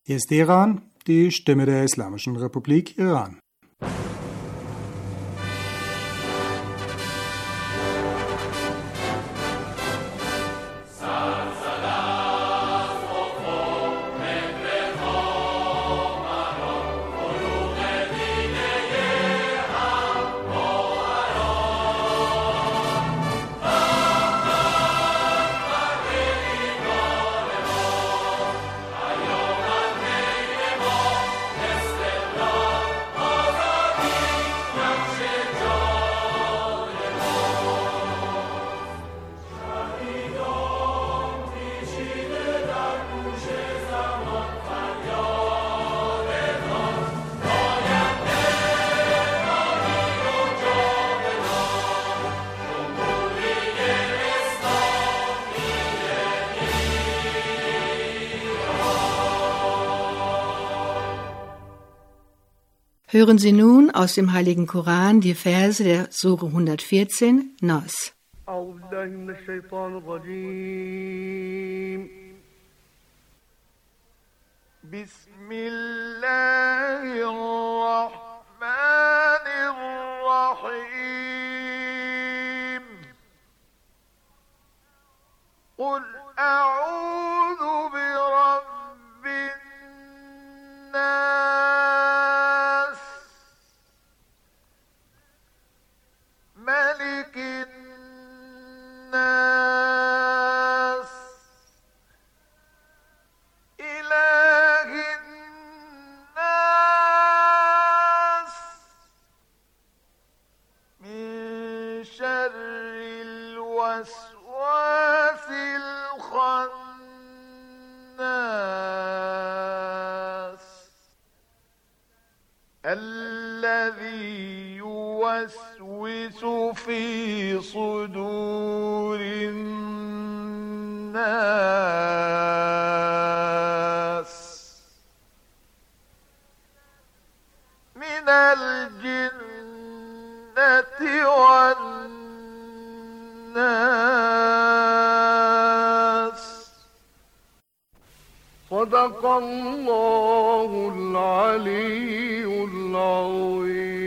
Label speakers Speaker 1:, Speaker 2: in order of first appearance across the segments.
Speaker 1: Hier ist Teheran, die Stimme der Islamischen Republik Iran.
Speaker 2: Hören Sie nun aus dem Heiligen Koran die Verse der Sure 114, Nas.
Speaker 3: Bismillahirrahmanirrahim. Qul a'udhu birabbin nas, malikin nas, ilahin nas, min sharril waswasil khannas, alladhi يوسوس في صدور الناس من الجنة والناس. صدق الله العلي العظيم.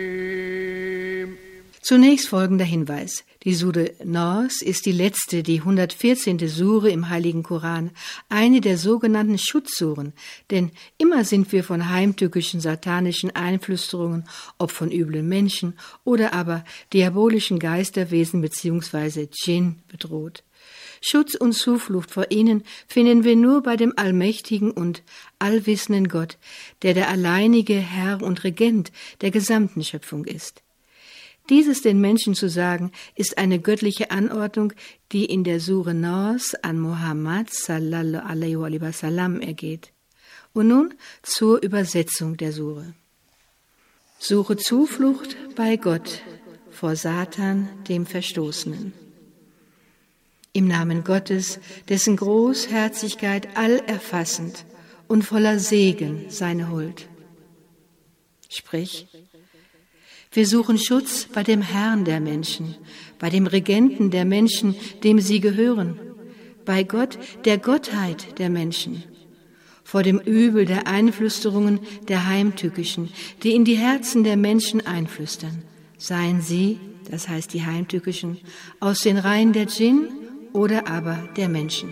Speaker 2: Zunächst folgender Hinweis. Die Sure Nas ist die letzte, die 114. Sure im Heiligen Koran, eine der sogenannten Schutzsuren, denn immer sind wir von heimtückischen satanischen Einflüsterungen, ob von üblen Menschen oder aber diabolischen Geisterwesen bzw. Dschinn bedroht. Schutz und Zuflucht vor ihnen finden wir nur bei dem allmächtigen und allwissenden Gott, der alleinige Herr und Regent der gesamten Schöpfung ist. Dieses den Menschen zu sagen, ist eine göttliche Anordnung, die in der Sure Nas an Muhammad sallallahu alaihi wa sallam ergeht. Und nun zur Übersetzung der Sure. Suche Zuflucht bei Gott vor Satan, dem Verstoßenen. Im Namen Gottes, dessen Großherzigkeit allerfassend und voller Segen seine Huld. Sprich, wir suchen Schutz bei dem Herrn der Menschen, bei dem Regenten der Menschen, dem sie gehören, bei Gott, der Gottheit der Menschen, vor dem Übel der Einflüsterungen der Heimtückischen, die in die Herzen der Menschen einflüstern, seien sie, das heißt die Heimtückischen, aus den Reihen der Dschinn oder aber der Menschen.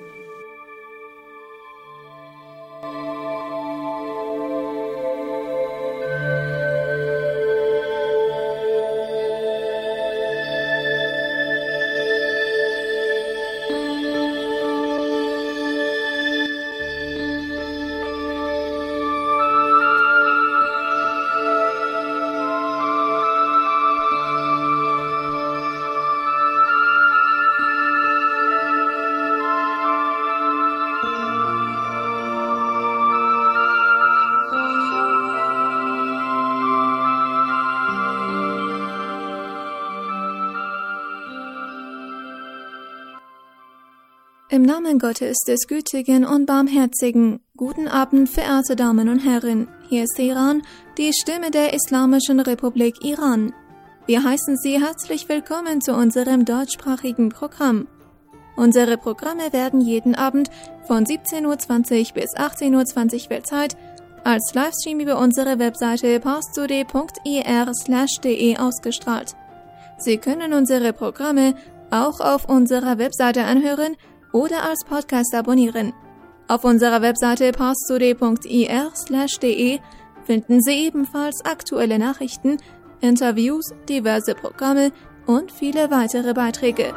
Speaker 4: Im Namen Gottes des Gütigen und Barmherzigen, guten Abend, verehrte Damen und Herren. Hier ist Teheran, die Stimme der Islamischen Republik Iran. Wir heißen Sie herzlich willkommen zu unserem deutschsprachigen Programm. Unsere Programme werden jeden Abend von 17:20 bis 18:20 Weltzeit als Livestream über unsere Webseite pastorday.ir/de ausgestrahlt. Sie können unsere Programme auch auf unserer Webseite anhören oder als Podcast abonnieren. Auf unserer Webseite pastorday.ir/de finden Sie ebenfalls aktuelle Nachrichten, Interviews, diverse Programme und viele weitere Beiträge.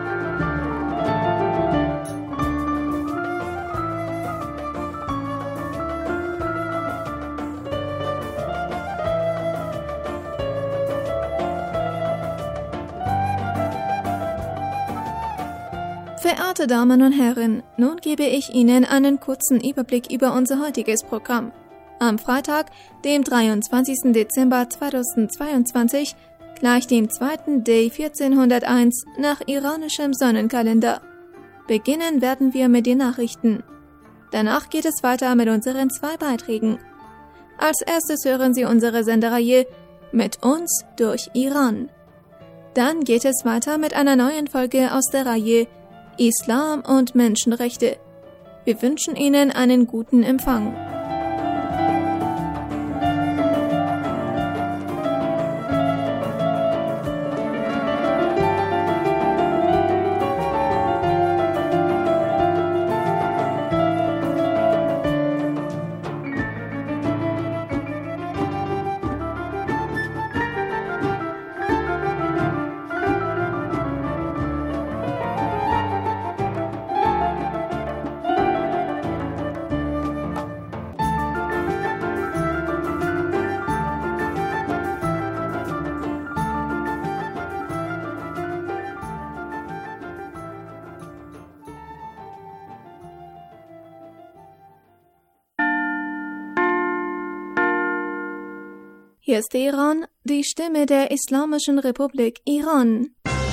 Speaker 4: Verehrte Damen und Herren, nun gebe ich Ihnen einen kurzen Überblick über unser heutiges Programm. Am Freitag, dem 23. Dezember 2022, gleich dem 2. Day 1401 nach iranischem Sonnenkalender. Beginnen werden wir mit den Nachrichten. Danach geht es weiter mit unseren 2 Beiträgen. Als erstes hören Sie unsere Sendereihe Mit uns durch Iran. Dann geht es weiter mit einer neuen Folge aus der Reihe Islam und Menschenrechte. Wir wünschen Ihnen einen guten Empfang. Hier ist Teheran, die Stimme der Islamischen Republik Iran.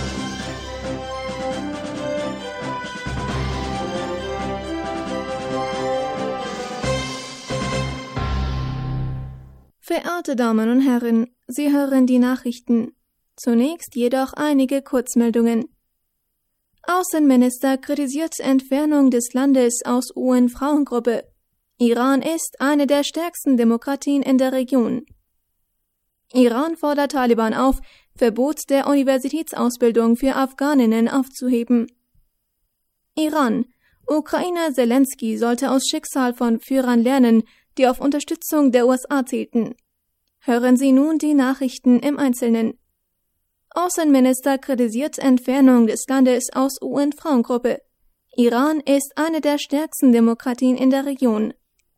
Speaker 4: Verehrte Damen und Herren, Sie hören die Nachrichten. Zunächst jedoch einige Kurzmeldungen. Außenminister kritisiert Entfernung des Landes aus UN-Frauengruppe. Iran ist eine der stärksten Demokratien in der Region. Iran fordert Taliban auf, Verbot der Universitätsausbildung für Afghaninnen aufzuheben. Iran: Ukrainer Zelensky sollte aus Schicksal von Führern lernen, die auf Unterstützung der USA zählten. Hören Sie nun die Nachrichten im Einzelnen. Außenminister kritisiert Entfernung des Landes aus UN-Frauengruppe. Iran ist eine der stärksten Demokratien in der Region.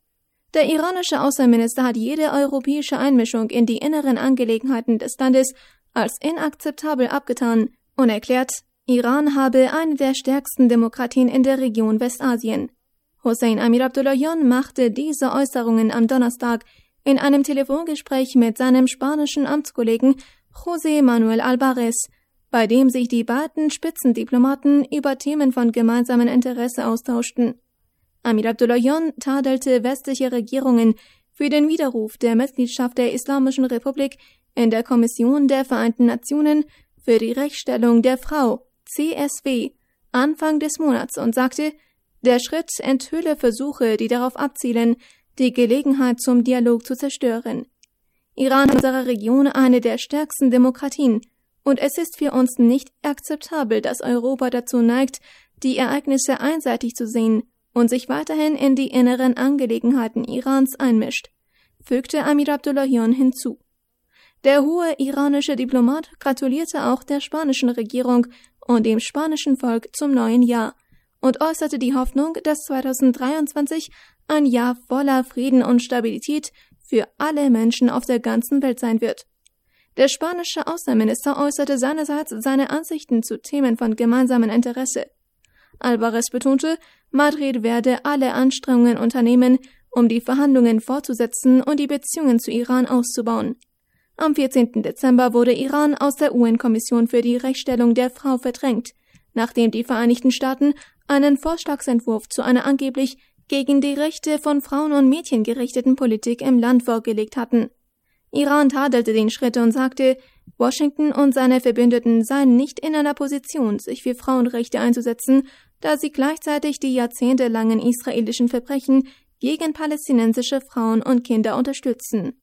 Speaker 4: Der iranische Außenminister hat jede europäische Einmischung in die inneren Angelegenheiten des Landes als inakzeptabel abgetan und erklärt, Iran habe eine der stärksten Demokratien in der Region Westasien. Hossein Amir Abdullahian machte diese Äußerungen am Donnerstag in einem Telefongespräch mit seinem spanischen Amtskollegen José Manuel Álvarez, bei dem sich die beiden Spitzendiplomaten über Themen von gemeinsamem Interesse austauschten. Amir Abdullahian tadelte westliche Regierungen für den Widerruf der Mitgliedschaft der Islamischen Republik in der Kommission der Vereinten Nationen für die Rechtsstellung der Frau, CSW, Anfang des Monats und sagte, der Schritt enthülle Versuche, die darauf abzielen, die Gelegenheit zum Dialog zu zerstören. Iran ist in unserer Region eine der stärksten Demokratien und es ist für uns nicht akzeptabel, dass Europa dazu neigt, die Ereignisse einseitig zu sehen und sich weiterhin in die inneren Angelegenheiten Irans einmischt, fügte Amir Abdullahian hinzu. Der hohe iranische Diplomat gratulierte auch der spanischen Regierung und dem spanischen Volk zum neuen Jahr und äußerte die Hoffnung, dass 2023 ein Jahr voller Frieden und Stabilität für alle Menschen auf der ganzen Welt sein wird. Der spanische Außenminister äußerte seinerseits seine Ansichten zu Themen von gemeinsamem Interesse. Álvarez betonte, Madrid werde alle Anstrengungen unternehmen, um die Verhandlungen fortzusetzen und die Beziehungen zu Iran auszubauen. Am 14. Dezember wurde Iran aus der UN-Kommission für die Rechtsstellung der Frau verdrängt, nachdem die Vereinigten Staaten einen Vorschlagsentwurf zu einer angeblich gegen die Rechte von Frauen und Mädchen gerichteten Politik im Land vorgelegt hatten. Iran tadelte den Schritt und sagte, Washington und seine Verbündeten seien nicht in einer Position, sich für Frauenrechte einzusetzen, da sie gleichzeitig die jahrzehntelangen israelischen Verbrechen gegen palästinensische Frauen und Kinder unterstützen.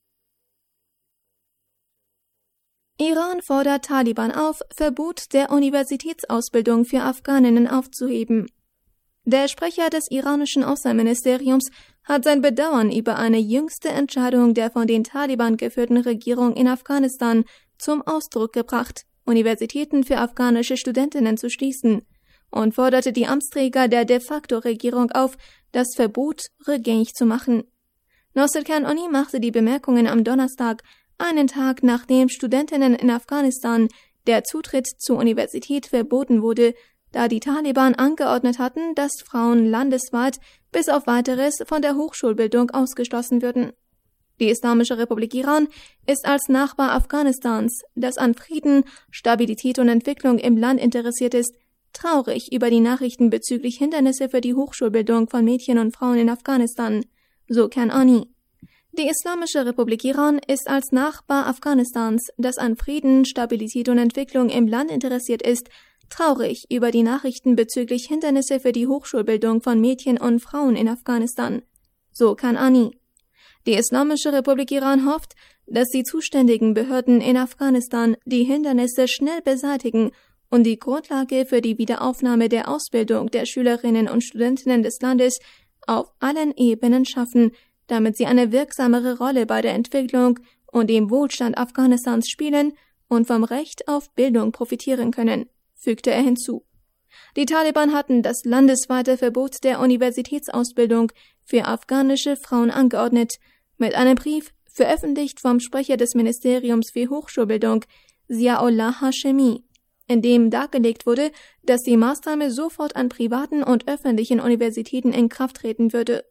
Speaker 4: Iran fordert Taliban auf, Verbot der Universitätsausbildung für Afghaninnen aufzuheben. Der Sprecher des iranischen Außenministeriums hat sein Bedauern über eine jüngste Entscheidung der von den Taliban geführten Regierung in Afghanistan zum Ausdruck gebracht, Universitäten für afghanische Studentinnen zu schließen, und forderte die Amtsträger der de facto Regierung auf, das Verbot rückgängig zu machen. Nasser Kanani machte die Bemerkungen am Donnerstag, einen Tag nachdem Studentinnen in Afghanistan der Zutritt zur Universität verboten wurde, da die Taliban angeordnet hatten, dass Frauen landesweit bis auf Weiteres von der Hochschulbildung ausgeschlossen würden. Die Islamische Republik Iran ist als Nachbar Afghanistans, das an Frieden, Stabilität und Entwicklung im Land interessiert ist, traurig über die Nachrichten bezüglich Hindernisse für die Hochschulbildung von Mädchen und Frauen in Afghanistan, so Kanani. Die Islamische Republik Iran ist als Nachbar Afghanistans, das an Frieden, Stabilität und Entwicklung im Land interessiert ist, traurig über die Nachrichten bezüglich Hindernisse für die Hochschulbildung von Mädchen und Frauen in Afghanistan, so Kanani. Die Islamische Republik Iran hofft, dass die zuständigen Behörden in Afghanistan die Hindernisse schnell beseitigen und die Grundlage für die Wiederaufnahme der Ausbildung der Schülerinnen und Studentinnen des Landes auf allen Ebenen schaffen, damit sie eine wirksamere Rolle bei der Entwicklung und dem Wohlstand Afghanistans spielen und vom Recht auf Bildung profitieren können, fügte er hinzu. Die Taliban hatten das landesweite Verbot der Universitätsausbildung für afghanische Frauen angeordnet, mit einem Brief, veröffentlicht vom Sprecher des Ministeriums für Hochschulbildung, Ziaullah Hashemi, in dem dargelegt wurde, dass die Maßnahme sofort an privaten und öffentlichen Universitäten in Kraft treten würde.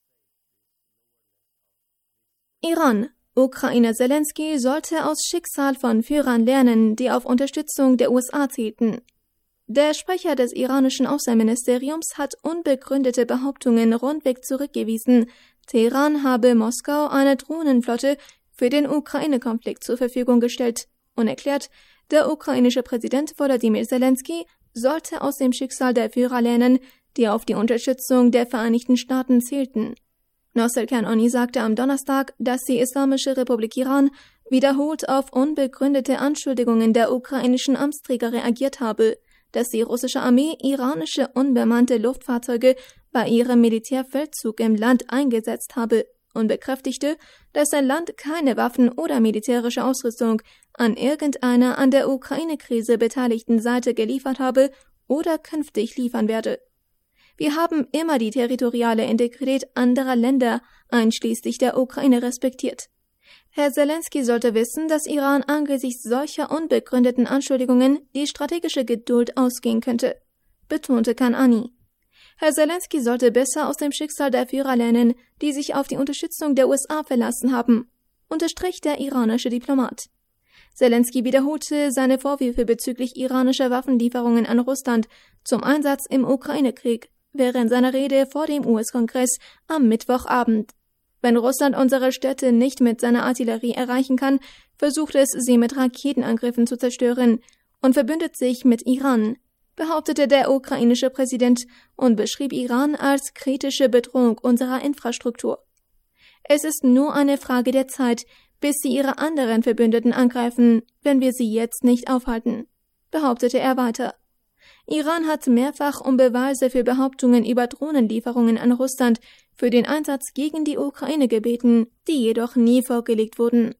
Speaker 4: Iran. Ukrainer Zelensky sollte aus Schicksal von Führern lernen, die auf Unterstützung der USA zählten. Der Sprecher des iranischen Außenministeriums hat unbegründete Behauptungen rundweg zurückgewiesen, Teheran habe Moskau eine Drohnenflotte für den Ukraine-Konflikt zur Verfügung gestellt und erklärt, der ukrainische Präsident Volodymyr Zelensky sollte aus dem Schicksal der Führer lernen, die auf die Unterstützung der Vereinigten Staaten zählten. Nasser Kanani sagte am Donnerstag, dass die Islamische Republik Iran wiederholt auf unbegründete Anschuldigungen der ukrainischen Amtsträger reagiert habe, dass die russische Armee iranische unbemannte Luftfahrzeuge bei ihrem Militärfeldzug im Land eingesetzt habe und bekräftigte, dass sein Land keine Waffen oder militärische Ausrüstung an irgendeiner an der Ukraine-Krise beteiligten Seite geliefert habe oder künftig liefern werde. Wir haben immer die territoriale Integrität anderer Länder, einschließlich der Ukraine, respektiert. Herr Zelensky sollte wissen, dass Iran angesichts solcher unbegründeten Anschuldigungen die strategische Geduld ausgehen könnte, betonte Kanani. Herr Zelensky sollte besser aus dem Schicksal der Führer lernen, die sich auf die Unterstützung der USA verlassen haben, unterstrich der iranische Diplomat. Zelensky wiederholte seine Vorwürfe bezüglich iranischer Waffenlieferungen an Russland zum Einsatz im Ukraine-Krieg während seiner Rede vor dem US-Kongress am Mittwochabend. Wenn Russland unsere Städte nicht mit seiner Artillerie erreichen kann, versucht es, sie mit Raketenangriffen zu zerstören und verbündet sich mit Iran, behauptete der ukrainische Präsident und beschrieb Iran als kritische Bedrohung unserer Infrastruktur. Es ist nur eine Frage der Zeit, bis sie ihre anderen Verbündeten angreifen, wenn wir sie jetzt nicht aufhalten, behauptete er weiter. Iran hat mehrfach um Beweise für Behauptungen über Drohnenlieferungen an Russland für den Einsatz gegen die Ukraine gebeten, die jedoch nie vorgelegt wurden.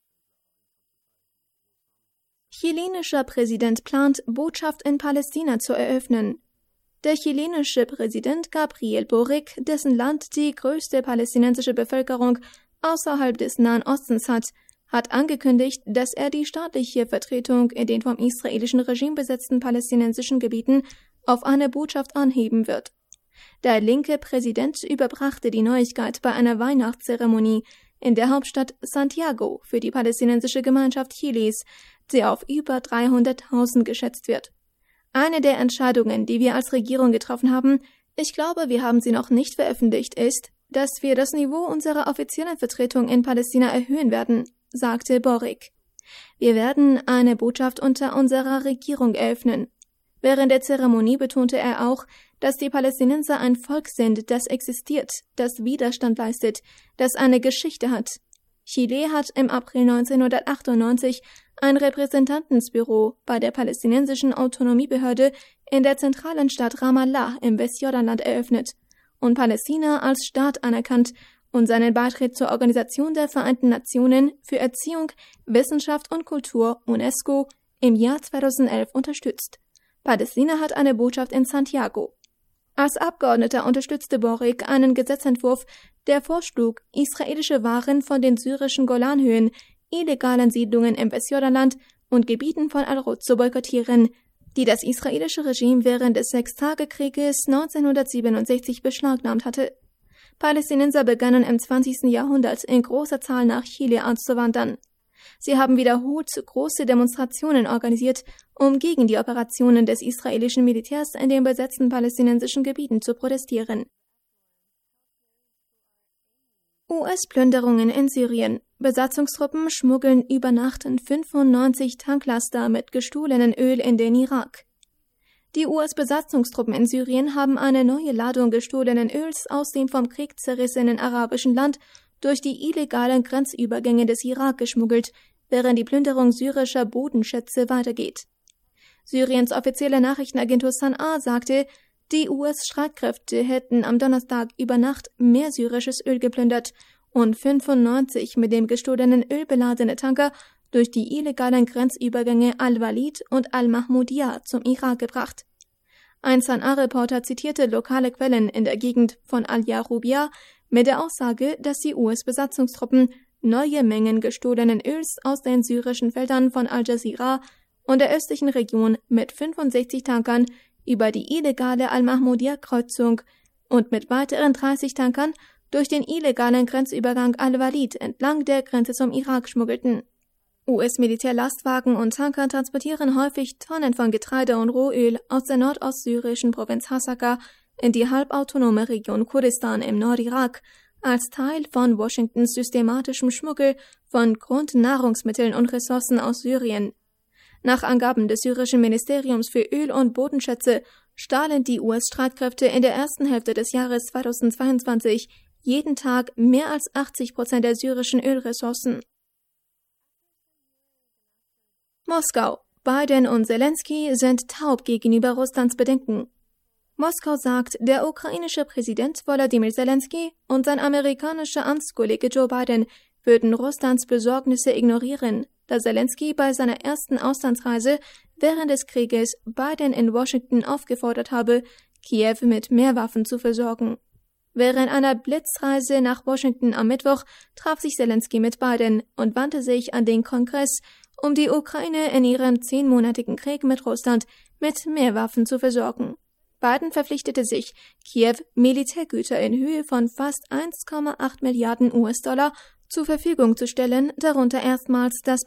Speaker 4: Chilenischer Präsident plant, Botschaft in Palästina zu eröffnen. Der chilenische Präsident Gabriel Boric, dessen Land die größte palästinensische Bevölkerung außerhalb des Nahen Ostens hat angekündigt, dass er die staatliche Vertretung in den vom israelischen Regime besetzten palästinensischen Gebieten auf eine Botschaft anheben wird. Der linke Präsident überbrachte die Neuigkeit bei einer Weihnachtszeremonie in der Hauptstadt Santiago für die palästinensische Gemeinschaft Chiles, die auf über 300.000 geschätzt wird. Eine der Entscheidungen, die wir als Regierung getroffen haben, ich glaube, wir haben sie noch nicht veröffentlicht, ist, dass wir das Niveau unserer offiziellen Vertretung in Palästina erhöhen werden, sagte Boric. Wir werden eine Botschaft unter unserer Regierung eröffnen. Während der Zeremonie betonte er auch, dass die Palästinenser ein Volk sind, das existiert, das Widerstand leistet, das eine Geschichte hat. Chile hat im April 1998 ein Repräsentantenbüro bei der palästinensischen Autonomiebehörde in der zentralen Stadt Ramallah im Westjordanland eröffnet und Palästina als Staat anerkannt und seinen Beitritt zur Organisation der Vereinten Nationen für Erziehung, Wissenschaft und Kultur UNESCO im Jahr 2011 unterstützt. Palästina hat eine Botschaft in Santiago. Als Abgeordneter unterstützte Boric einen Gesetzentwurf, der vorschlug, israelische Waren von den syrischen Golanhöhen, illegalen Siedlungen im Westjordanland und Gebieten von Al-Rud zu boykottieren, die das israelische Regime während des Sechstagekrieges 1967 beschlagnahmt hatte. Palästinenser begannen im 20. Jahrhundert in großer Zahl nach Chile auszuwandern. Sie haben wiederholt große Demonstrationen organisiert, um gegen die Operationen des israelischen Militärs in den besetzten palästinensischen Gebieten zu protestieren. US-Plünderungen in Syrien. Besatzungstruppen schmuggeln über Nacht 95 Tanklaster mit gestohlenem Öl in den Irak. Die US-Besatzungstruppen in Syrien haben eine neue Ladung gestohlenen Öls aus dem vom Krieg zerrissenen arabischen Land durch die illegalen Grenzübergänge des Irak geschmuggelt, während die Plünderung syrischer Bodenschätze weitergeht. Syriens offizielle Nachrichtenagentur San'a sagte, die US-Streitkräfte hätten am Donnerstag über Nacht mehr syrisches Öl geplündert und 95 mit dem gestohlenen Öl beladene Tanker durch die illegalen Grenzübergänge Al-Walid und Al-Mahmudiyah zum Irak gebracht. Ein San'a-Reporter zitierte lokale Quellen in der Gegend von Al-Jarubiyah mit der Aussage, dass die US-Besatzungstruppen neue Mengen gestohlenen Öls aus den syrischen Feldern von Al-Jazira und der östlichen Region mit 65 Tankern über die illegale Al-Mahmudiyah-Kreuzung und mit weiteren 30 Tankern durch den illegalen Grenzübergang Al-Walid entlang der Grenze zum Irak schmuggelten. US-Militärlastwagen und Tanker transportieren häufig Tonnen von Getreide und Rohöl aus der nordostsyrischen Provinz Hasaka in die halbautonome Region Kurdistan im Nordirak als Teil von Washingtons systematischem Schmuggel von Grundnahrungsmitteln und Ressourcen aus Syrien. Nach Angaben des syrischen Ministeriums für Öl- und Bodenschätze stahlen die US-Streitkräfte in der ersten Hälfte des Jahres 2022 jeden Tag mehr als 80% der syrischen Ölressourcen. Moskau. Biden und Zelensky sind taub gegenüber Russlands Bedenken. Moskau sagt, der ukrainische Präsident Volodymyr Zelensky und sein amerikanischer Amtskollege Joe Biden würden Russlands Besorgnisse ignorieren, da Zelensky bei seiner ersten Auslandsreise während des Krieges Biden in Washington aufgefordert habe, Kiew mit mehr Waffen zu versorgen. Während einer Blitzreise nach Washington am Mittwoch traf sich Zelensky mit Biden und wandte sich an den Kongress, um die Ukraine in ihrem 10-monatigen Krieg mit Russland mit mehr Waffen zu versorgen. Biden verpflichtete sich, Kiew Militärgüter in Höhe von fast 1,8 Milliarden US-Dollar zur Verfügung zu stellen, darunter erstmals das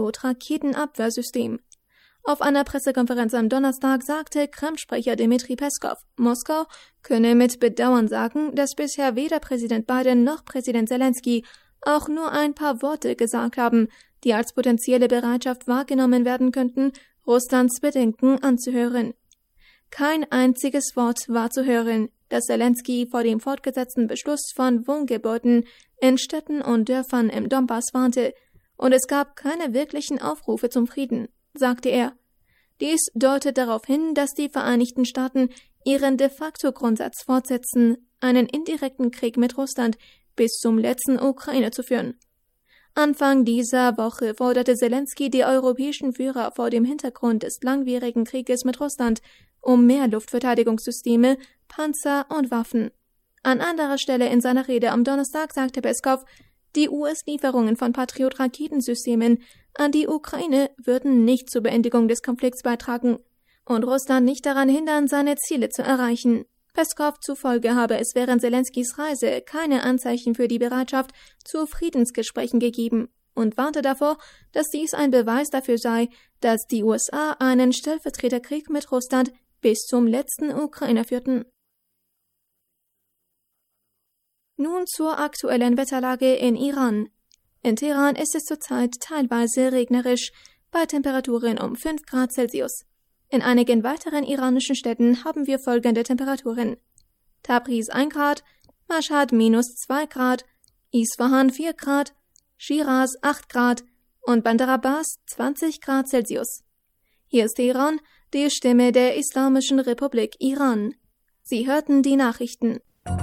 Speaker 4: Patriot-Raketenabwehrsystem. Auf einer Pressekonferenz am Donnerstag sagte Kreml-Sprecher Dmitri Peskov, Moskau könne mit Bedauern sagen, dass bisher weder Präsident Biden noch Präsident Zelensky auch nur ein paar Worte gesagt haben, die als potenzielle Bereitschaft wahrgenommen werden könnten, Russlands Bedenken anzuhören. Kein einziges Wort war zu hören, dass Zelensky vor dem fortgesetzten Beschluss von Wohngebäuden in Städten und Dörfern im Donbass warnte, und es gab keine wirklichen Aufrufe zum Frieden, sagte er. Dies deutet darauf hin, dass die Vereinigten Staaten ihren de facto Grundsatz fortsetzen, einen indirekten Krieg mit Russland bis zum letzten Ukraine zu führen. Anfang dieser Woche forderte Zelensky die europäischen Führer vor dem Hintergrund des langwierigen Krieges mit Russland um mehr Luftverteidigungssysteme, Panzer und Waffen. An anderer Stelle in seiner Rede am Donnerstag sagte Peskov, die US-Lieferungen von Patriot-Raketensystemen an die Ukraine würden nicht zur Beendigung des Konflikts beitragen und Russland nicht daran hindern, seine Ziele zu erreichen. Peskov zufolge habe es während Zelenskys Reise keine Anzeichen für die Bereitschaft zu Friedensgesprächen gegeben und warnte davor, dass dies ein Beweis dafür sei, dass die USA einen Stellvertreterkrieg mit Russland bis zum letzten Ukrainer führten. Nun zur aktuellen Wetterlage in Iran. In Teheran ist es zurzeit teilweise regnerisch, bei Temperaturen um 5 Grad Celsius. In einigen weiteren iranischen Städten haben wir folgende Temperaturen: Tabriz 1 Grad, Mashhad -2 Grad, Isfahan 4 Grad, Shiraz 8 Grad und Bandar Abbas 20 Grad Celsius. Hier ist Teheran, die Stimme der Islamischen Republik Iran. Sie hörten die Nachrichten.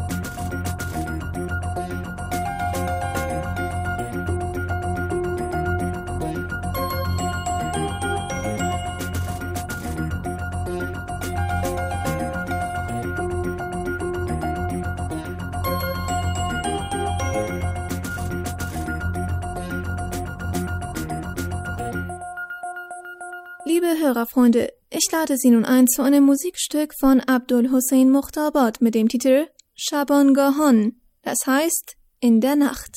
Speaker 4: Liebe Hörerfreunde, ich lade Sie nun ein zu einem Musikstück von Abdul Hussein Mukhtabad mit dem Titel Shaban Gahan, das heißt in der Nacht.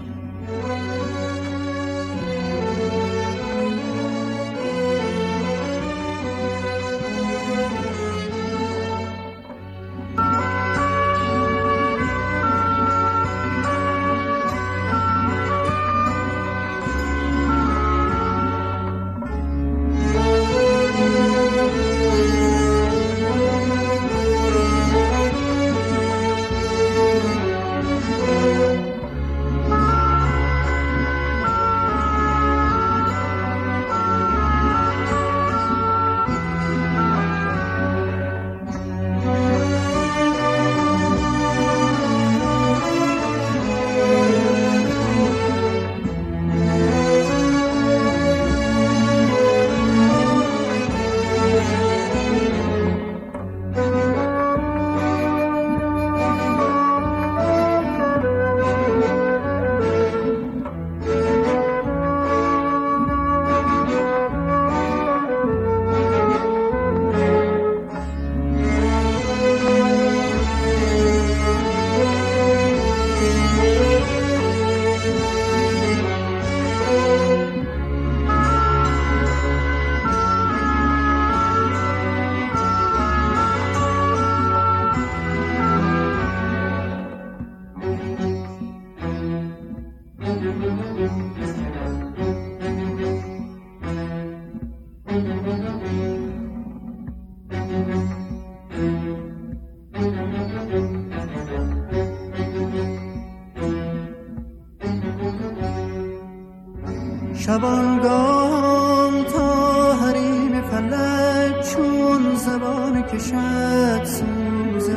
Speaker 5: شبانگاه تا حریم فلک چون زبان کشد سوز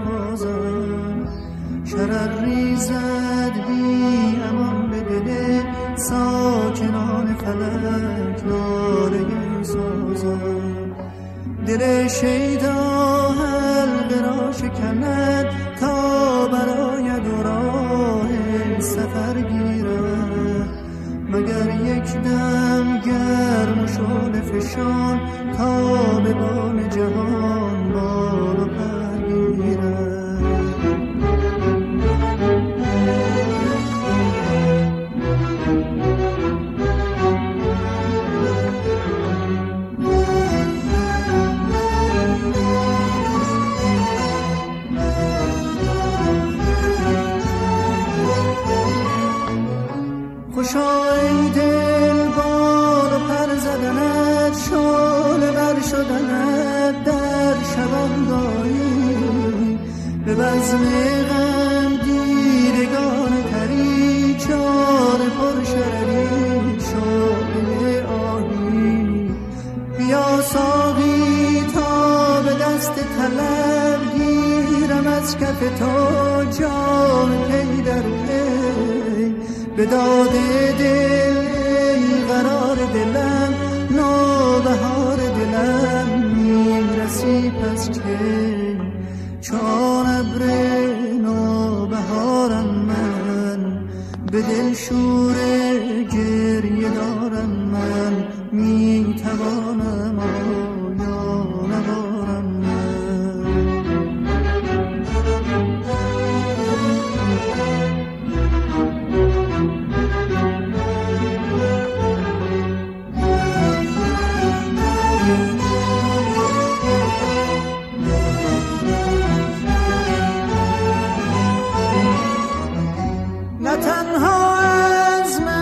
Speaker 5: آوازم شرر ریزد بی امان به دل ساکنان فلک ناله سازم دل شیدا حلقه را شکند تا برای راه سفر گیرد مگر یک دم گرم و شعله فشان تا به بام جهان بالا پر گیرد خوشا ای دل بال و پر زدنت شعله بر شدنت در شبانگاهی به بزم غم دیدگان تری چار پر شرری شعله آهی بیا ساقی تا به دست طلب گیرم از کف تو جام پی در پی به داد دل ای قرار دلم نوبهار دلم میرسی پس که چون ابر نوبهارم من به دل شور گریه دارم من میتوانم آیا نبارم من نه تنها از من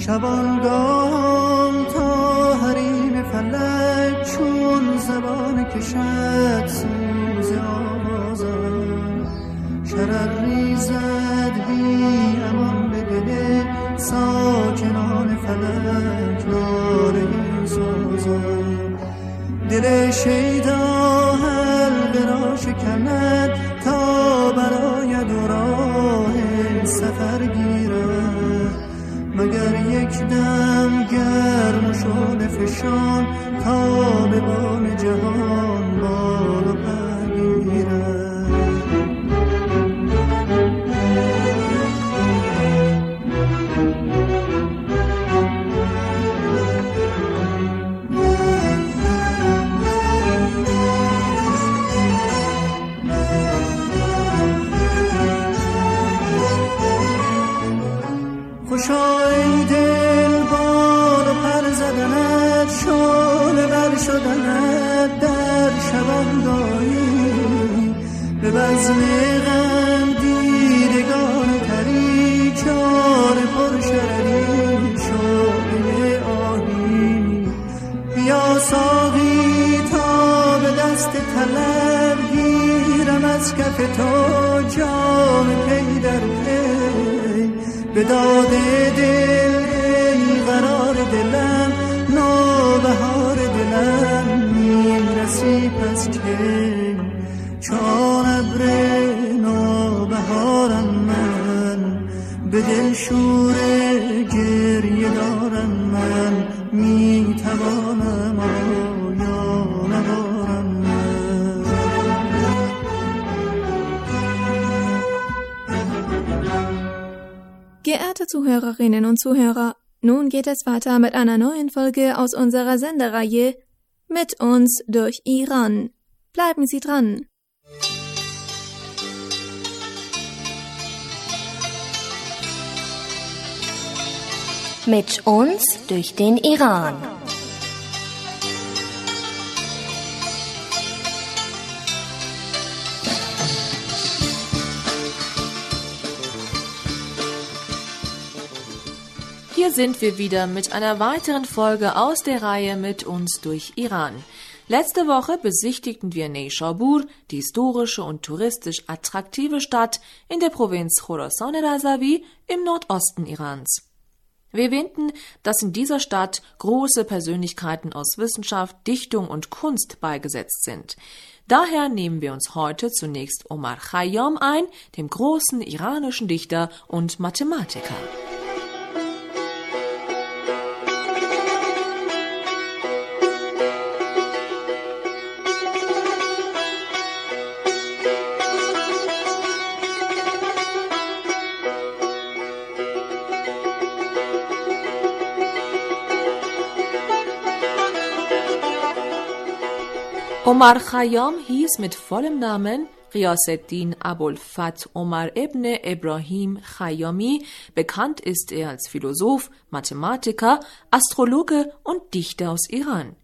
Speaker 5: شبانگاه تا حریم فلک چون زبان کشد سوز آوازم شرر ریزد بی امان به دل ساکنان فلک ناله سازم دل شیدا حلقه را شکند تا براید و راه سفر گیرد مگر یک دم گرم و شعله فشان تا به بام جهان بال و پر گیرد خوشا ای دل بال و پر زدنت شعله بر شدنت در شبانگاهی به بزم غم دیدگان تری چار پر شرری شعله آهی بیا ساقی تا به دست طلب گیرم از کف تو جام پی در پی به داد دل ای قرار دلم نوبهار دلم میرسی پس که چون ابر نوبهارم من به دل شور گریه دارم من میتوانم آیا ندارم من
Speaker 4: Geehrte Zuhörerinnen und Zuhörer, nun geht es weiter mit einer neuen Folge aus unserer Sendereihe Mit uns durch Iran. Bleiben Sie dran!
Speaker 6: Mit uns durch den Iran.
Speaker 7: Hier sind wir wieder mit einer weiteren Folge aus der Reihe Mit uns durch Iran. Letzte Woche besichtigten wir Neyshabur, die historische und touristisch attraktive Stadt in der Provinz Khorasan-e-Razavi im Nordosten Irans. Wir erwähnten, dass in dieser Stadt große Persönlichkeiten aus Wissenschaft, Dichtung und Kunst beigesetzt sind. Daher nehmen wir uns heute zunächst Omar Khayyam ein, dem großen iranischen Dichter und Mathematiker. Omar Khayyam hieß mit vollem Namen Ghiyaseddin Abul Fath Omar ibn Ibrahim Khayyami. Bekannt ist er als Philosoph, Mathematiker, Astrologe und Dichter aus Iran.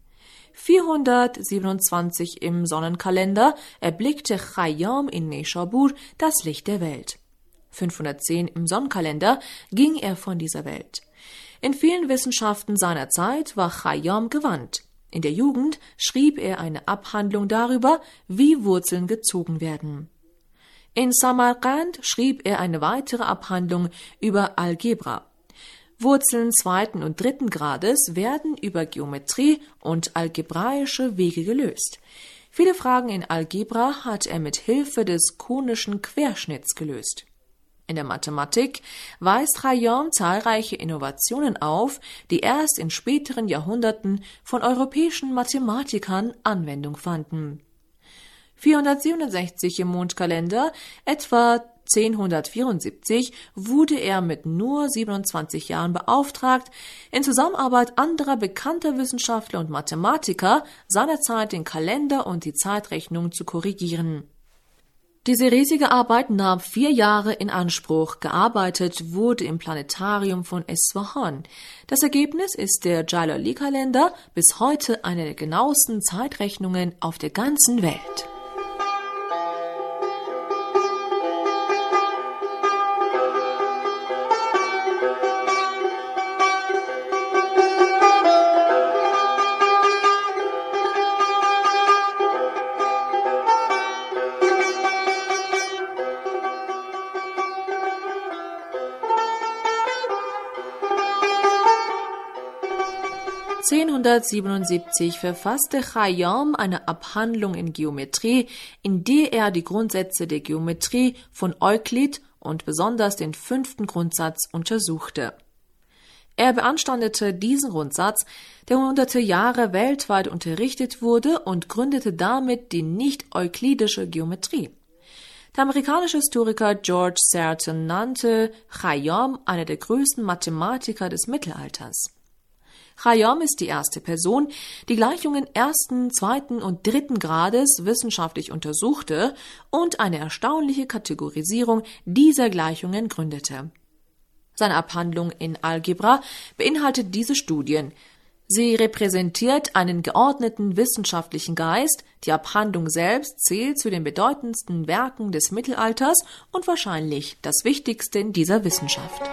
Speaker 7: 427 im Sonnenkalender erblickte Khayyam in Neyshabur das Licht der Welt. 510 im Sonnenkalender ging er von dieser Welt. In vielen Wissenschaften seiner Zeit war Khayyam gewandt. In der Jugend schrieb er eine Abhandlung darüber, wie Wurzeln gezogen werden. In Samarkand schrieb er eine weitere Abhandlung über Algebra. Wurzeln 2. und 3. Grades werden über Geometrie und algebraische Wege gelöst. Viele Fragen in Algebra hat er mit Hilfe des konischen Querschnitts gelöst. In der Mathematik weist Khayyam zahlreiche Innovationen auf, die erst in späteren Jahrhunderten von europäischen Mathematikern Anwendung fanden. 467 im Mondkalender, etwa 1074, wurde er mit nur 27 Jahren beauftragt, in Zusammenarbeit anderer bekannter Wissenschaftler und Mathematiker seinerzeit den Kalender und die Zeitrechnung zu korrigieren. Diese riesige Arbeit nahm 4 Jahre in Anspruch. Gearbeitet wurde im Planetarium von Esfahan. Das Ergebnis ist der Jalali-Kalender, bis heute eine der genauesten Zeitrechnungen auf der ganzen Welt. 1077 verfasste Chayyam eine Abhandlung in Geometrie, in der er die Grundsätze der Geometrie von Euklid und besonders den 5. Grundsatz untersuchte. Er beanstandete diesen Grundsatz, der hunderte Jahre weltweit unterrichtet wurde, und gründete damit die nicht-euklidische Geometrie. Der amerikanische Historiker George Sarton nannte Chayyam einer der größten Mathematiker des Mittelalters. Chayyam ist die erste Person, die Gleichungen 1., 2. und 3. Grades wissenschaftlich untersuchte und eine erstaunliche Kategorisierung dieser Gleichungen gründete. Seine Abhandlung in Algebra beinhaltet diese Studien. Sie repräsentiert einen geordneten wissenschaftlichen Geist. Die Abhandlung selbst zählt zu den bedeutendsten Werken des Mittelalters und wahrscheinlich das wichtigste in dieser Wissenschaft.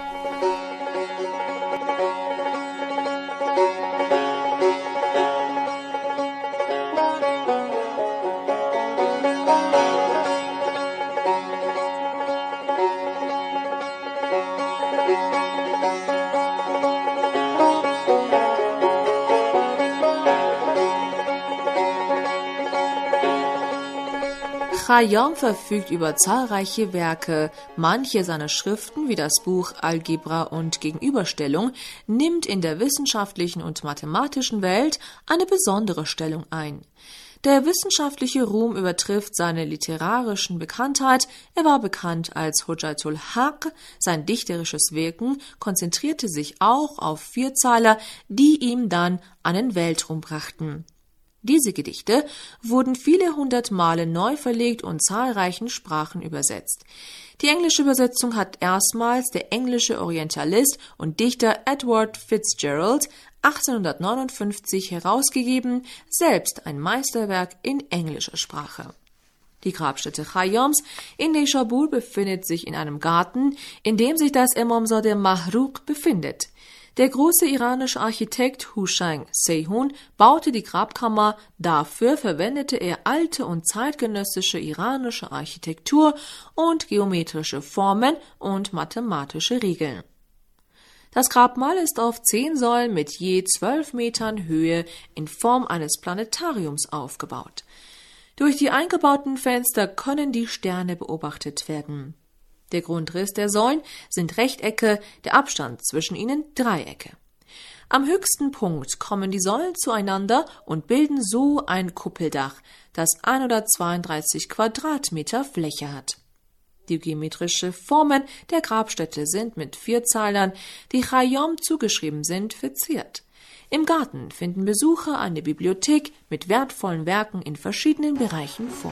Speaker 7: Chayyam verfügt über zahlreiche Werke. Manche seiner Schriften, wie das Buch Algebra und Gegenüberstellung, nimmt in der wissenschaftlichen und mathematischen Welt eine besondere Stellung ein. Der wissenschaftliche Ruhm übertrifft seine literarischen Bekanntheit. Er war bekannt als Hujjatul Haq. Sein dichterisches Wirken konzentrierte sich auch auf Vierzeiler, die ihm dann einen Weltruhm brachten. Diese Gedichte wurden viele hundert Male neu verlegt und zahlreichen Sprachen übersetzt. Die englische Übersetzung hat erstmals der englische Orientalist und Dichter Edward Fitzgerald 1859 herausgegeben, selbst ein Meisterwerk in englischer Sprache. Die Grabstätte Chayyams in Neyshabur befindet sich in einem Garten, in dem sich das Imamzadeh Mahruq befindet. Der große iranische Architekt Hushain Seyhun baute die Grabkammer. Dafür verwendete er alte und zeitgenössische iranische Architektur und geometrische Formen und mathematische Regeln. Das Grabmal ist auf 10 Säulen mit je 12 Metern Höhe in Form eines Planetariums aufgebaut. Durch die eingebauten Fenster können die Sterne beobachtet werden. Der Grundriss der Säulen sind Rechtecke, der Abstand zwischen ihnen Dreiecke. Am höchsten Punkt kommen die Säulen zueinander und bilden so ein Kuppeldach, das 132 Quadratmeter Fläche hat. Die geometrischen Formen der Grabstätte sind mit Vierzeilern, die Chayyam zugeschrieben sind, verziert. Im Garten finden Besucher eine Bibliothek mit wertvollen Werken in verschiedenen Bereichen vor.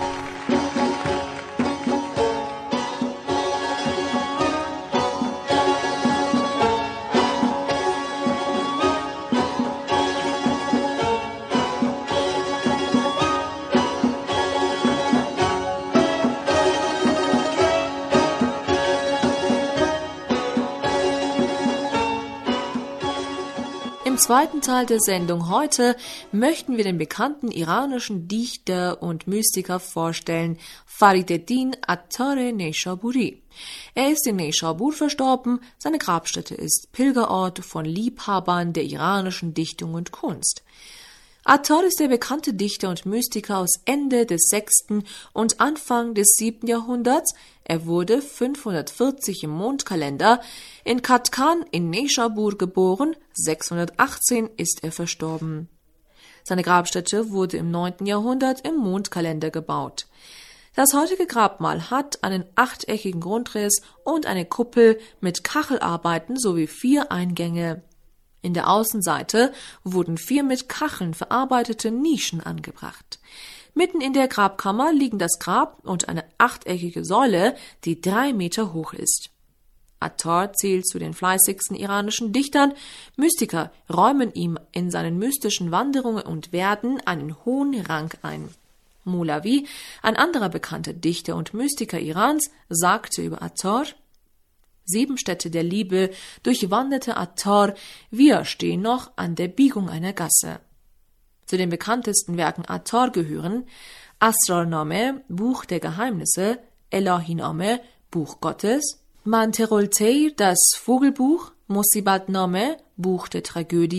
Speaker 7: Im zweiten Teil der Sendung heute möchten wir den bekannten iranischen Dichter und Mystiker vorstellen, Farideddin Attar Neyshaburi. Er ist in Neyshabur verstorben, seine Grabstätte ist Pilgerort von Liebhabern der iranischen Dichtung und Kunst. Attar ist der bekannte Dichter und Mystiker aus Ende des 6. und Anfang des 7. Jahrhunderts. Er wurde 540 im Mondkalender in Katkan in Neyshabur geboren, 618 ist er verstorben. Seine Grabstätte wurde im 9. Jahrhundert im Mondkalender gebaut. Das heutige Grabmal hat einen achteckigen Grundriss und eine Kuppel mit Kachelarbeiten sowie 4 Eingänge. In der Außenseite wurden 4 mit Kacheln verarbeitete Nischen angebracht. Mitten in der Grabkammer liegen das Grab und eine achteckige Säule, die 3 Meter hoch ist. Attar zählt zu den fleißigsten iranischen Dichtern. Mystiker räumen ihm in seinen mystischen Wanderungen und Werden einen hohen Rang ein. Molavi, ein anderer bekannter Dichter und Mystiker Irans, sagte über Attar: 7 Städte der Liebe durchwanderte Attar, wir stehen noch an der Biegung einer Gasse. Zu den bekanntesten Werken Attar gehören Asrar-Name, Buch der Geheimnisse, Elahi-Name, Buch Gottes, Manterol-Teyr, das Vogelbuch, Musibat-Name, Buch der Tragödie,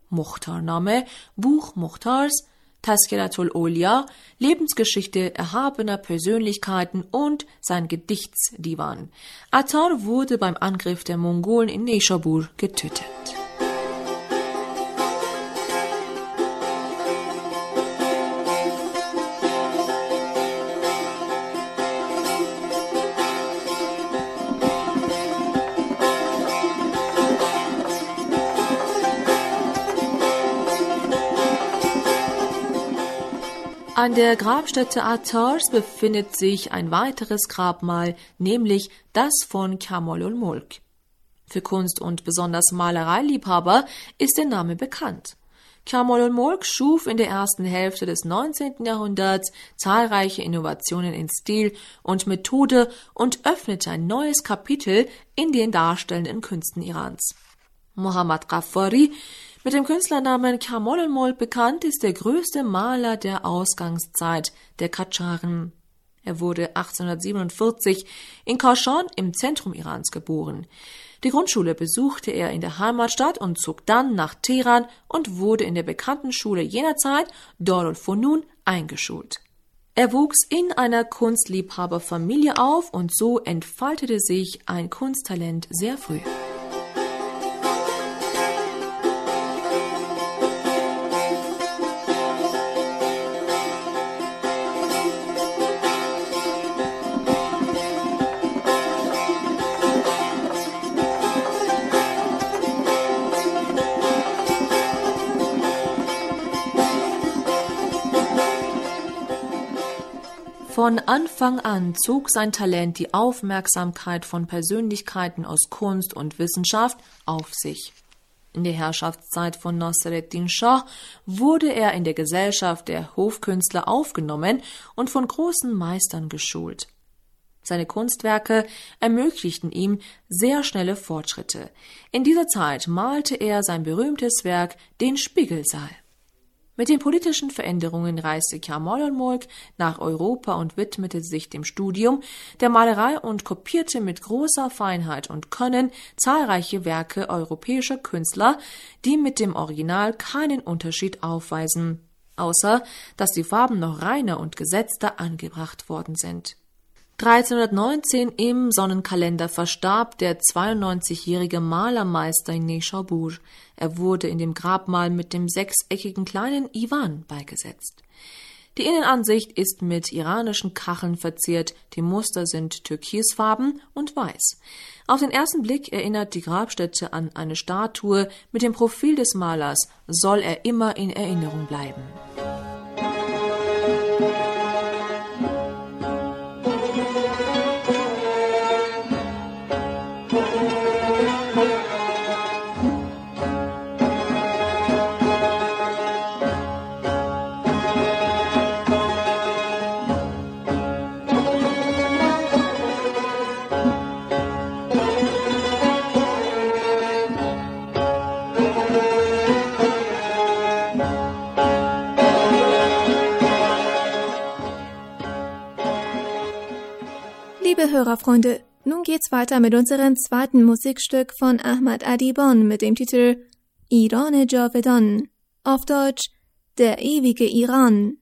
Speaker 7: Muchtarname, Buch Muchtars, Tazkiratul Awliya, Lebensgeschichte erhabener Persönlichkeiten und sein Gedichtsdivan. Attar wurde beim Angriff der Mongolen in Neyshabur getötet. An der Grabstätte Attars befindet sich ein weiteres Grabmal, nämlich das von Kamolul Mulk. Für Kunst und besonders Malereiliebhaber ist der Name bekannt. Kamolul Mulk schuf in der ersten Hälfte des 19. Jahrhunderts zahlreiche Innovationen in Stil und Methode und öffnete ein neues Kapitel in den darstellenden Künsten Irans. Mohammad Ghaffari, mit dem Künstlernamen Kamolul Mulk bekannt, ist der größte Maler der Ausgangszeit der Kadscharen. Er wurde 1847 in Kashan im Zentrum Irans geboren. Die Grundschule besuchte er in der Heimatstadt und zog dann nach Teheran und wurde in der bekannten Schule jener Zeit, Darul Funun, eingeschult. Er wuchs in einer Kunstliebhaberfamilie auf und so entfaltete sich ein Kunsttalent sehr früh. Von Anfang an zog sein Talent die Aufmerksamkeit von Persönlichkeiten aus Kunst und Wissenschaft auf sich. In der Herrschaftszeit von Nasreddin Schah wurde er in der Gesellschaft der Hofkünstler aufgenommen und von großen Meistern geschult. Seine Kunstwerke ermöglichten ihm sehr schnelle Fortschritte. In dieser Zeit malte er sein berühmtes Werk, den Spiegelsaal. Mit den politischen Veränderungen reiste Kamolul Mulk nach Europa und widmete sich dem Studium der Malerei und kopierte mit großer Feinheit und Können zahlreiche Werke europäischer Künstler, die mit dem Original keinen Unterschied aufweisen, außer dass die Farben noch reiner und gesetzter angebracht worden sind. 1319 im Sonnenkalender verstarb der 92-jährige Malermeister in Neyshabur. Er wurde in dem Grabmal mit dem sechseckigen kleinen Iwan beigesetzt. Die Innenansicht ist mit iranischen Kacheln verziert, die Muster sind türkisfarben und weiß. Auf den ersten Blick erinnert die Grabstätte an eine Statue mit dem Profil des Malers, soll er immer in Erinnerung bleiben.
Speaker 4: Liebe Hörerfreunde, nun geht's weiter mit unserem zweiten Musikstück von Ahmad Adibon mit dem Titel Iran Javedan, auf Deutsch Der ewige Iran.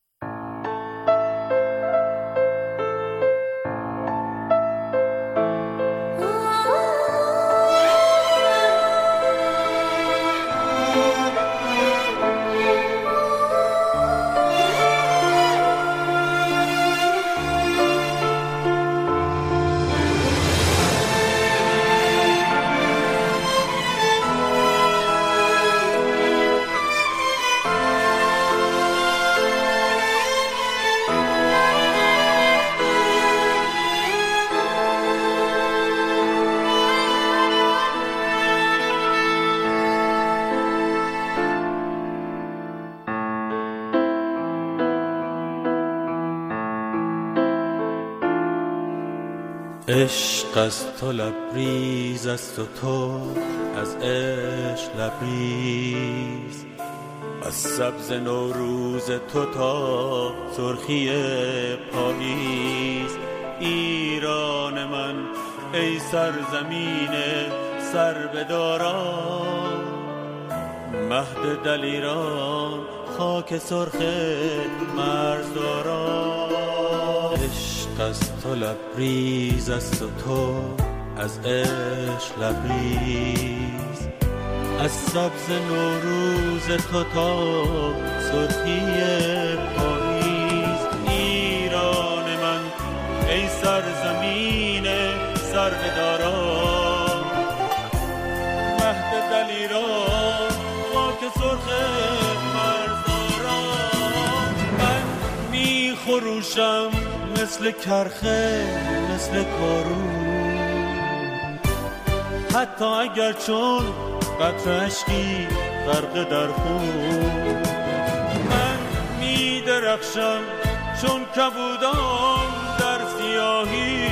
Speaker 8: عشق از تو لبریز است و تو از عشق لبریز، از سبز نوروز تو تا سرخی پاییز. ایران من ای سرزمین سربه‌داران، مهد دلیران خاک سرخ مرزداران. عشق از تو لبریز است و تو از عشق لبریز، از سبز نوروز تو تا سرخی پاییز. ایران من ای سرزمین سربداران، مهد دلیران خاک سرخ مرزداران. من می خروشم مثل کرخه مثل کارو، حتی اگر چون قطره اشکی غرق در خون. من می درخشم چون کبودان در سیاهی،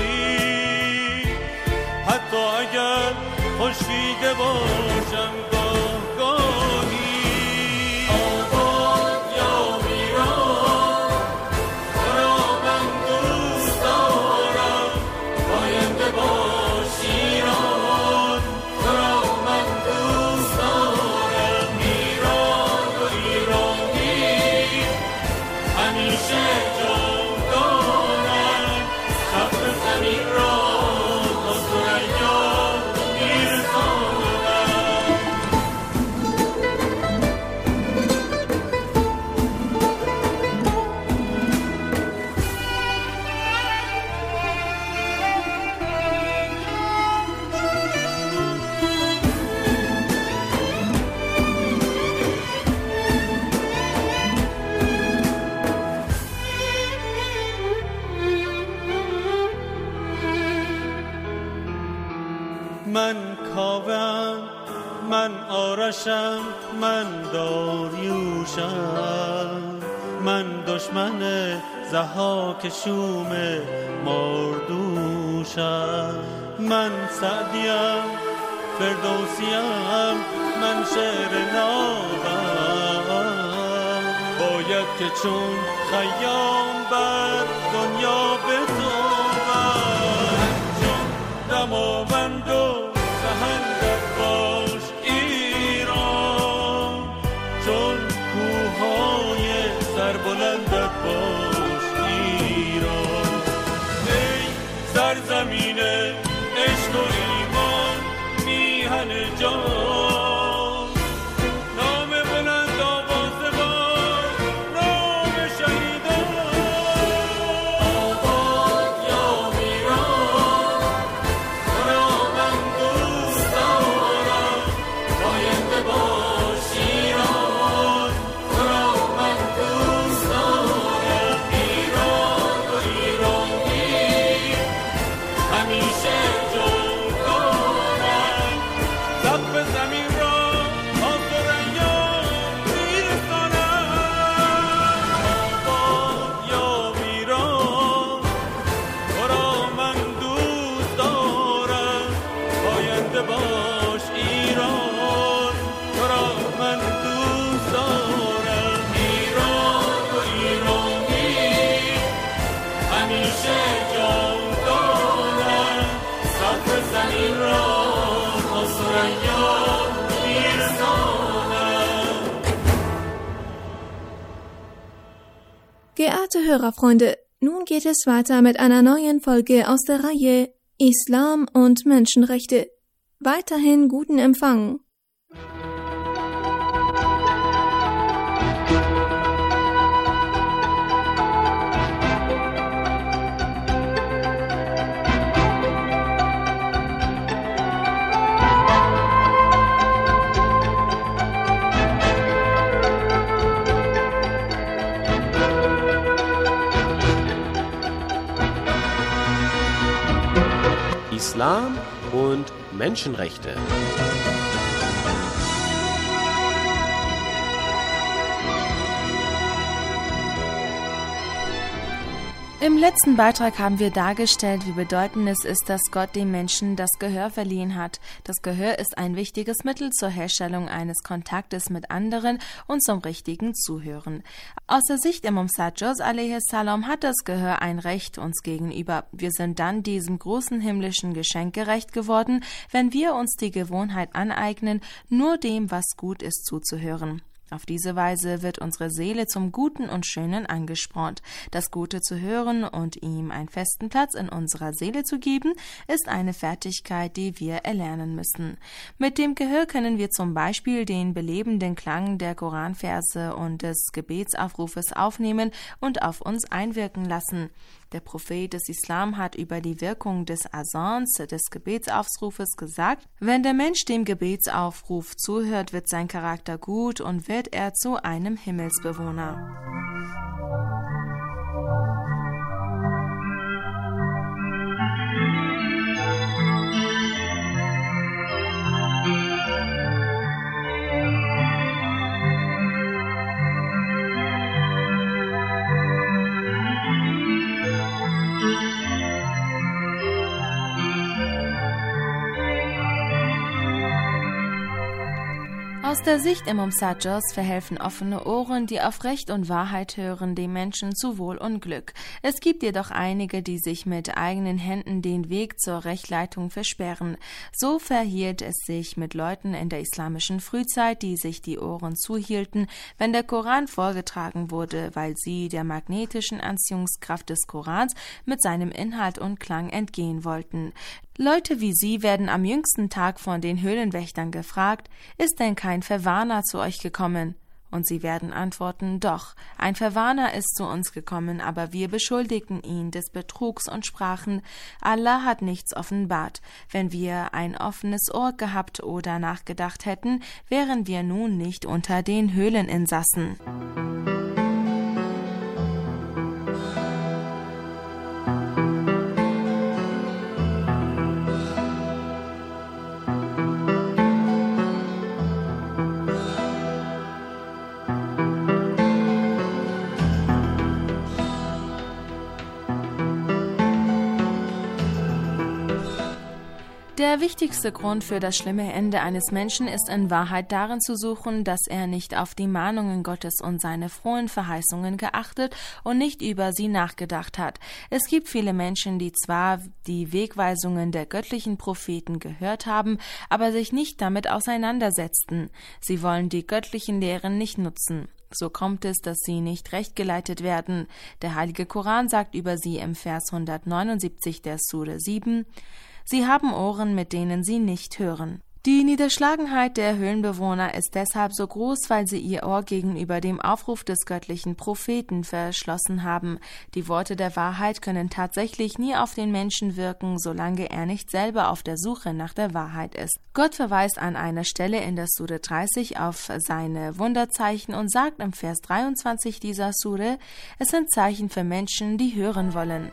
Speaker 8: حتی اگر خشکیده باشم گاه گاهی. آباد یا ویران تو را من دوست دارم، پاینده باش ایران تو را من دوست دارم. ایران و ایرانی همیشه جاودانند، سقف زمین را تا ثریا من کاوه‌ام، من آرشم، من داریوشم، من دشمن ضحاک شوم مردوشم. من سعدیم، فردوسیم، من شعر نابم، باید که چون خیام بر دنیا بتابم. چون دماوند و سهندت باش ایران، چون کوههای سربلندت باش ایران. ای سرزمین عشق و ایمان میهن جان، نام بلند آواز باد نام شهیدان. آباد یا ویران تو را من دوست دارم، پاینده باش ایران تو را من دوست دارم. ایران و ایرانی همیشه جاودانند، سقف زمین را تا ثریا میرسانند. آباد یا ویران تو را من دوست دارم، پاینده باش ایران تو را من دوست دارم. ایران و ایرانی همیشه جاودانند، سقف زمین را تا ثریا میرسانند.
Speaker 4: Geehrte Hörerfreunde, nun geht es weiter mit einer neuen Folge aus der Reihe Islam und Menschenrechte. Weiterhin guten Empfang.
Speaker 9: Islam und Menschenrechte.
Speaker 10: Im letzten Beitrag haben wir dargestellt, wie bedeutend es ist, dass Gott dem Menschen das Gehör verliehen hat. Das Gehör ist ein wichtiges Mittel zur Herstellung eines Kontaktes mit anderen und zum richtigen Zuhören. Aus der Sicht Imam Sajjad a.s. hat das Gehör ein Recht uns gegenüber. Wir sind dann diesem großen himmlischen Geschenk gerecht geworden, wenn wir uns die Gewohnheit aneignen, nur dem, was gut ist, zuzuhören. Auf diese Weise wird unsere Seele zum Guten und Schönen angespornt. Das Gute zu hören und ihm einen festen Platz in unserer Seele zu geben, ist eine Fertigkeit, die wir erlernen müssen. Mit dem Gehör können wir zum Beispiel den belebenden Klang der Koranverse und des Gebetsaufrufes aufnehmen und auf uns einwirken lassen. Der Prophet des Islam hat über die Wirkung des Asans, des Gebetsaufrufes, gesagt: Wenn der Mensch dem Gebetsaufruf zuhört, wird sein Charakter gut und wird er zu einem Himmelsbewohner. Aus der Sicht Imam Sajjads verhelfen offene Ohren, die auf Recht und Wahrheit hören, dem Menschen zu Wohl und Glück. Es gibt jedoch einige, die sich mit eigenen Händen den Weg zur Rechtleitung versperren. So verhielt es sich mit Leuten in der islamischen Frühzeit, die sich die Ohren zuhielten, wenn der Koran vorgetragen wurde, weil sie der magnetischen Anziehungskraft des Korans mit seinem Inhalt und Klang entgehen wollten. Leute wie sie werden am jüngsten Tag von den Höhlenwächtern gefragt: Ist denn kein Verwarner zu euch gekommen? Und sie werden antworten: Doch, ein Verwarner ist zu uns gekommen, aber wir beschuldigten ihn des Betrugs und sprachen: Allah hat nichts offenbart. Wenn wir ein offenes Ohr gehabt oder nachgedacht hätten, wären wir nun nicht unter den Höhleninsassen. Der wichtigste Grund für das schlimme Ende eines Menschen ist in Wahrheit darin zu suchen, dass er nicht auf die Mahnungen Gottes und seine frohen Verheißungen geachtet und nicht über sie nachgedacht hat. Es gibt viele Menschen, die zwar die Wegweisungen der göttlichen Propheten gehört haben, aber sich nicht damit auseinandersetzten. Sie wollen die göttlichen Lehren nicht nutzen. So kommt es, dass sie nicht recht geleitet werden. Der Heilige Koran sagt über sie im Vers 179 der Sure 7: Sie haben Ohren, mit denen sie nicht hören. Die Niederschlagenheit der Höhlenbewohner ist deshalb so groß, weil sie ihr Ohr gegenüber dem Aufruf des göttlichen Propheten verschlossen haben. Die Worte der Wahrheit können tatsächlich nie auf den Menschen wirken, solange er nicht selber auf der Suche nach der Wahrheit ist. Gott verweist an einer Stelle in der Sure 30 auf seine Wunderzeichen und sagt im Vers 23 dieser Sure: Es sind Zeichen für Menschen, die hören wollen.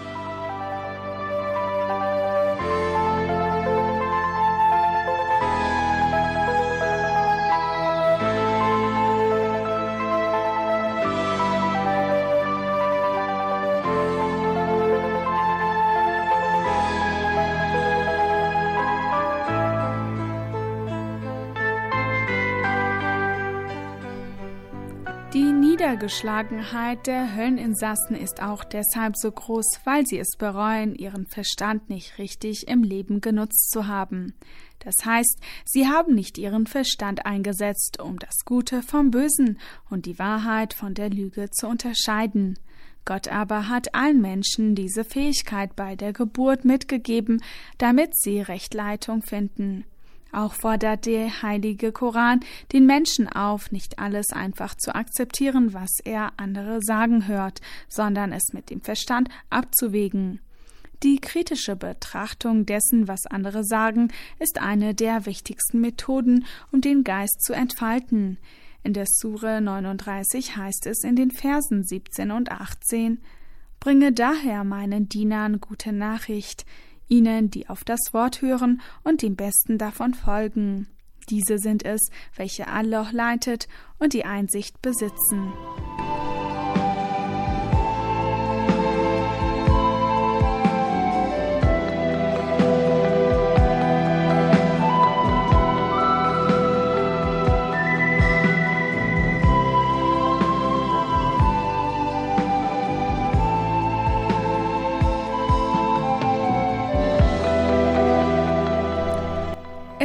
Speaker 11: Die Niedergeschlagenheit der Hölleninsassen ist auch deshalb so groß, weil sie es bereuen, ihren Verstand nicht richtig im Leben genutzt zu haben. Das heißt, sie haben nicht ihren Verstand eingesetzt, um das Gute vom Bösen und die Wahrheit von der Lüge zu unterscheiden. Gott aber hat allen Menschen diese Fähigkeit bei der Geburt mitgegeben, damit sie Rechtleitung finden. Auch fordert der Heilige Koran den Menschen auf, nicht alles einfach zu akzeptieren, was er andere sagen hört, sondern es mit dem Verstand abzuwägen. Die kritische Betrachtung dessen, was andere sagen, ist eine der wichtigsten Methoden, um den Geist zu entfalten. In der Sure 39 heißt es in den Versen 17 und 18: Bringe daher meinen Dienern gute Nachricht, ihnen, die auf das Wort hören und dem Besten davon folgen. Diese sind es, welche Allah leitet und die Einsicht besitzen.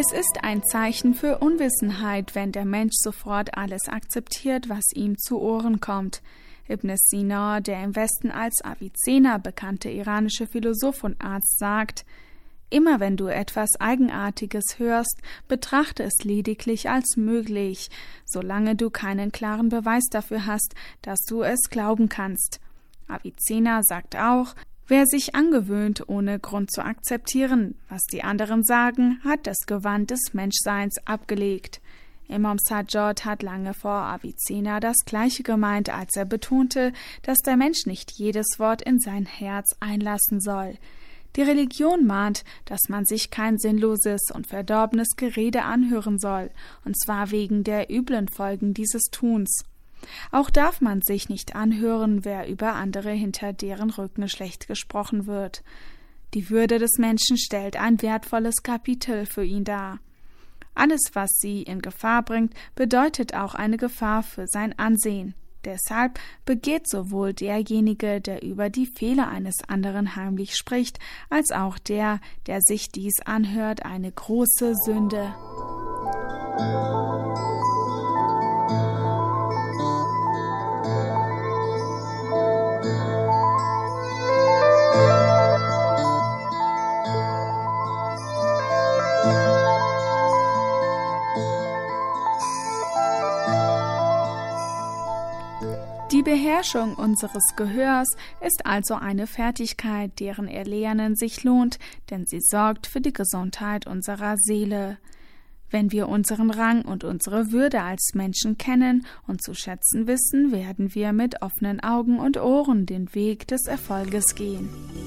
Speaker 11: Es ist ein Zeichen für Unwissenheit, wenn der Mensch sofort alles akzeptiert, was ihm zu Ohren kommt. Ibn Sina, der im Westen als Avicenna bekannte iranische Philosoph und Arzt, sagt: Immer wenn du etwas Eigenartiges hörst, betrachte es lediglich als möglich, solange du keinen klaren Beweis dafür hast, dass du es glauben kannst. Avicenna sagt auch: Wer sich angewöhnt, ohne Grund zu akzeptieren, was die anderen sagen, hat das Gewand des Menschseins abgelegt. Imam Sajjad hat lange vor Avicenna das Gleiche gemeint, als er betonte, dass der Mensch nicht jedes Wort in sein Herz einlassen soll. Die Religion mahnt, dass man sich kein sinnloses und verdorbenes Gerede anhören soll, und zwar wegen der üblen Folgen dieses Tuns. Auch darf man sich nicht anhören, wer über andere hinter deren Rücken schlecht gesprochen wird. Die Würde des Menschen stellt ein wertvolles Kapitel für ihn dar. Alles, was sie in Gefahr bringt, bedeutet auch eine Gefahr für sein Ansehen. Deshalb begeht sowohl derjenige, der über die Fehler eines anderen heimlich spricht, als auch der sich dies anhört, eine große Sünde. Die Beherrschung unseres Gehörs ist also eine Fertigkeit, deren Erlernen sich lohnt, denn sie sorgt für die Gesundheit unserer Seele. Wenn wir unseren Rang und unsere Würde als Menschen kennen und zu schätzen wissen, werden wir mit offenen Augen und Ohren den Weg des Erfolges gehen.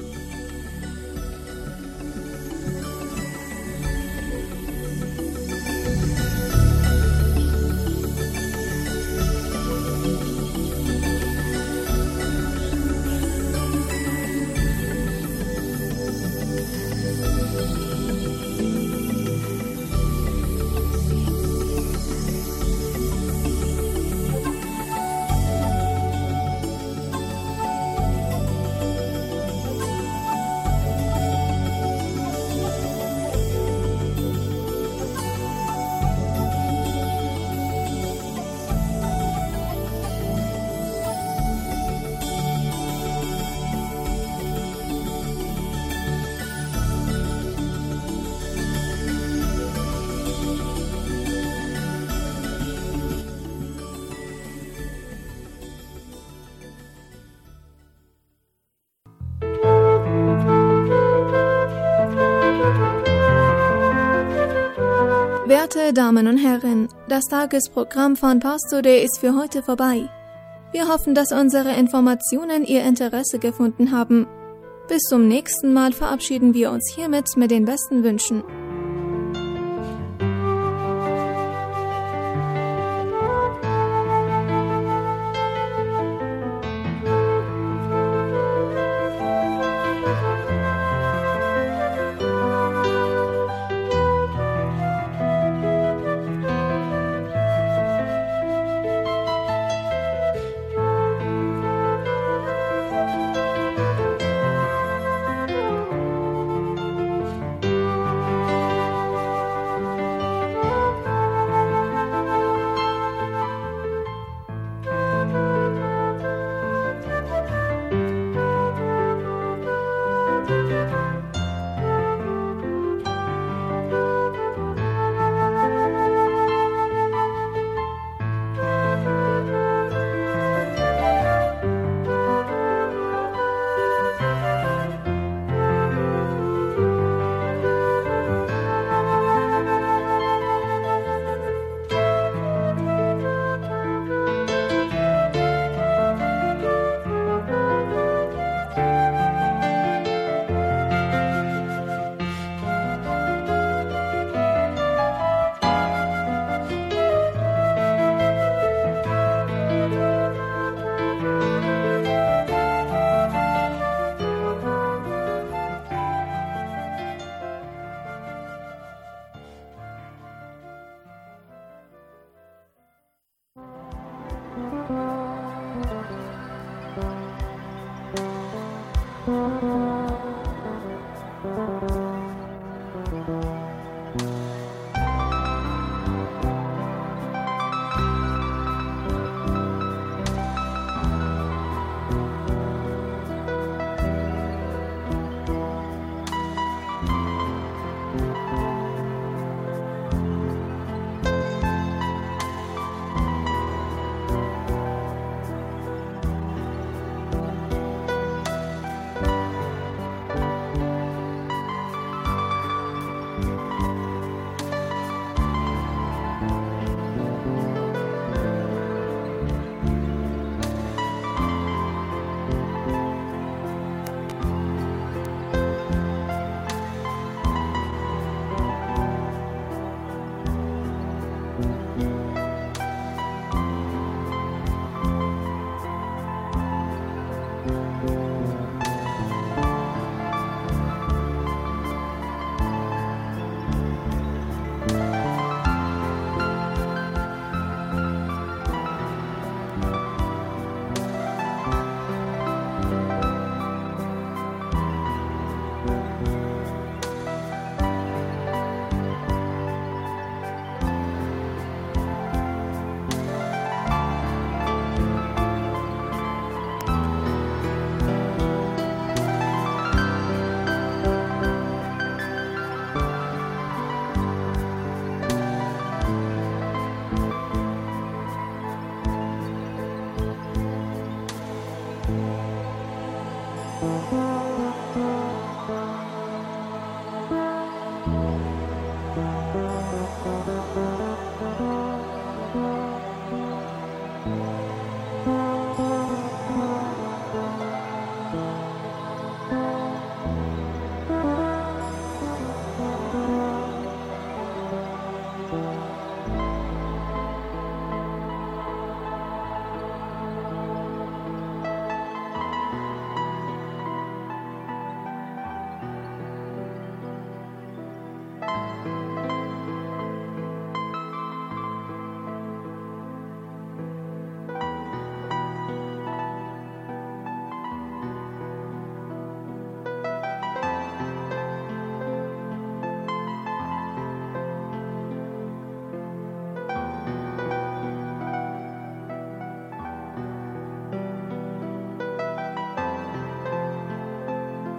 Speaker 4: Werte Damen und Herren, das Tagesprogramm von Pastor Day ist für heute vorbei. Wir hoffen, dass unsere Informationen Ihr Interesse gefunden haben. Bis zum nächsten Mal verabschieden wir uns hiermit mit den besten Wünschen.